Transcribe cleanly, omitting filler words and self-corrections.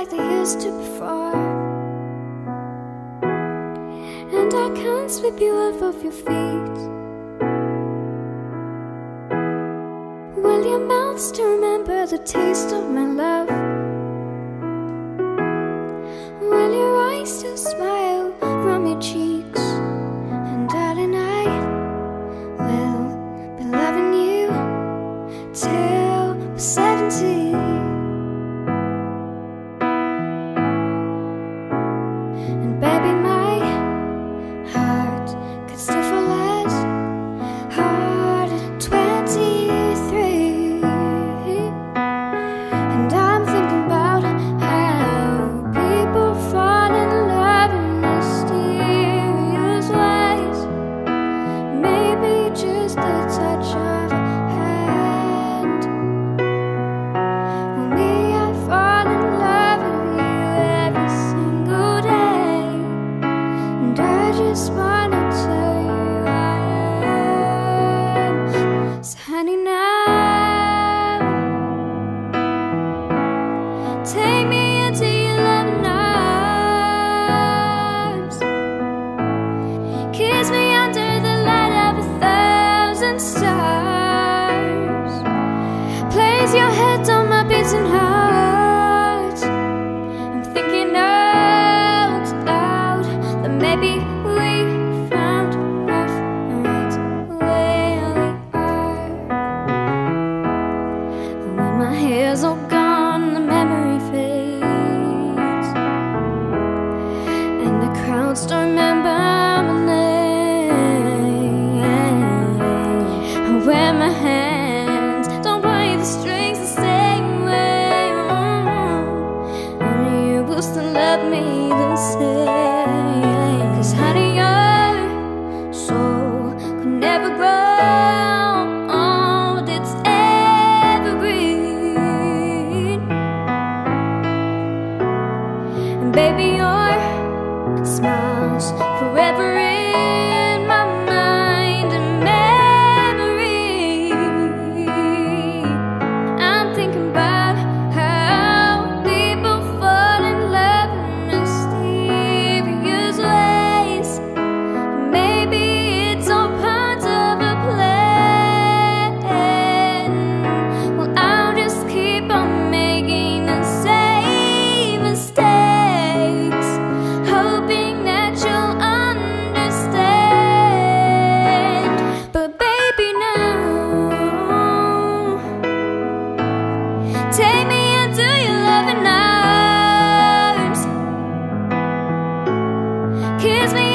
like they used to before. And I can't sweep you off of your feet. Will your mouth still remember the taste of my love? Will your eyes still smile from your cheeks? And darling, I will be loving you till we're 70. And baby, my heart could still fall as hard at 23. And I'm thinking about how people fall in love in mysterious ways. Maybe just a touch of a hand. Well, me, I fall in love with you every single day. And I just wanna tell you I am. So honey, now take me into your loving arms. Kiss me under the light of 1,000 stars. Place your head on my beating heart. I'm thinking out loud that maybe we found love right where we are. When my hair's all gone, the memory fades, and the crowds don't remember my name. When my hands don't play the strings the same way, and you will still love me the same. 'Cause honey, your soul could never grow old, it's evergreen. And baby, your smile's forever in my mind and memory. I'm thinking about how people fall in love in mysterious ways. Maybe it's all part of a plan. Well, I'll just keep on making the same mistakes, hoping that you'll understand. But baby, now take me into your loving arms. Kiss me